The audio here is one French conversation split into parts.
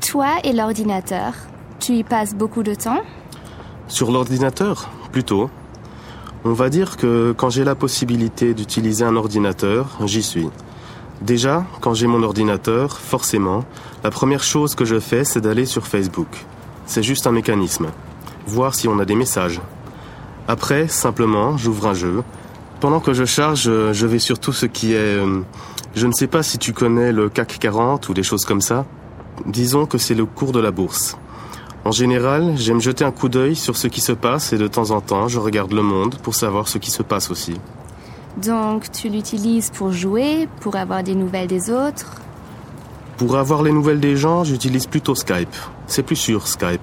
Toi et l'ordinateur, tu y passes beaucoup de temps ? Sur l'ordinateur, plutôt. On va dire que quand j'ai la possibilité d'utiliser un ordinateur, j'y suis. Déjà, quand j'ai mon ordinateur, forcément, la première chose que je fais, c'est d'aller sur Facebook. C'est juste un mécanisme. Voir si on a des messages. Après, simplement, j'ouvre un jeu. Pendant que je charge, je vais sur tout ce qui est... je ne sais pas si tu connais le CAC 40 ou des choses comme ça. Disons que c'est le cours de la bourse. En général, j'aime jeter un coup d'œil sur ce qui se passe et de temps en temps, je regarde le monde pour savoir ce qui se passe aussi. Donc, tu l'utilises pour jouer, pour avoir des nouvelles des autres ? Pour avoir les nouvelles des gens, j'utilise plutôt Skype. C'est plus sûr, Skype.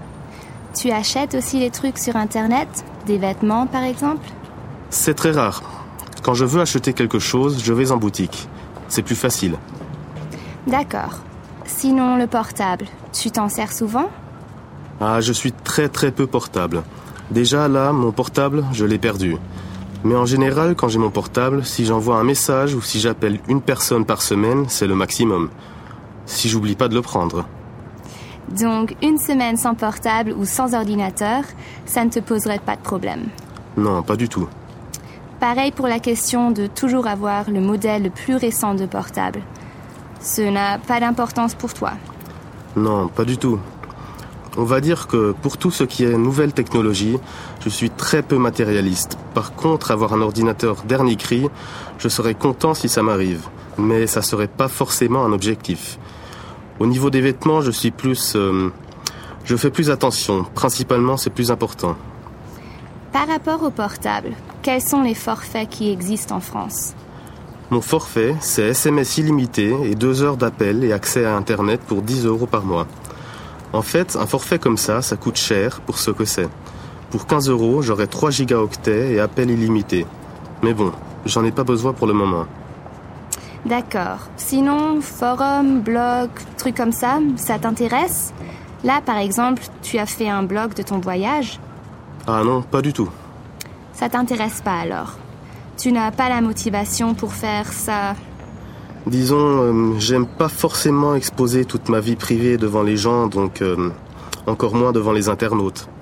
Tu achètes aussi des trucs sur Internet ? Des vêtements, par exemple ? C'est très rare. Quand je veux acheter quelque chose, je vais en boutique. C'est plus facile. D'accord. Sinon, le portable, tu t'en sers souvent ? Ah, je suis très très peu portable. Déjà là, mon portable, je l'ai perdu. Mais en général, quand j'ai mon portable, si j'envoie un message ou si j'appelle une personne par semaine, c'est le maximum. Si j'oublie pas de le prendre. Donc, une semaine sans portable ou sans ordinateur, ça ne te poserait pas de problème ? Non, pas du tout. Pareil pour la question de toujours avoir le modèle le plus récent de portable. Ce n'a pas d'importance pour toi ? Non, pas du tout. On va dire que pour tout ce qui est nouvelle technologie, je suis très peu matérialiste. Par contre, avoir un ordinateur dernier cri, je serais content si ça m'arrive. Mais ça serait pas forcément un objectif. Au niveau des vêtements, je suis plus... je fais plus attention. Principalement, c'est plus important. Par rapport au portable, quels sont les forfaits qui existent en France ? Mon forfait, c'est SMS illimité et 2 heures d'appel et accès à Internet pour 10 € par mois. En fait, un forfait comme ça coûte cher pour ce que c'est. Pour 15 €, j'aurai 3 gigaoctets et appel illimité. Mais bon, j'en ai pas besoin pour le moment. D'accord. Sinon, forum, blog, trucs comme ça t'intéresse ? Là, par exemple, tu as fait un blog de ton voyage ? Ah non, pas du tout. Ça t'intéresse pas alors ? Tu n'as pas la motivation pour faire ça ? Disons, j'aime pas forcément exposer toute ma vie privée devant les gens, donc encore moins devant les internautes.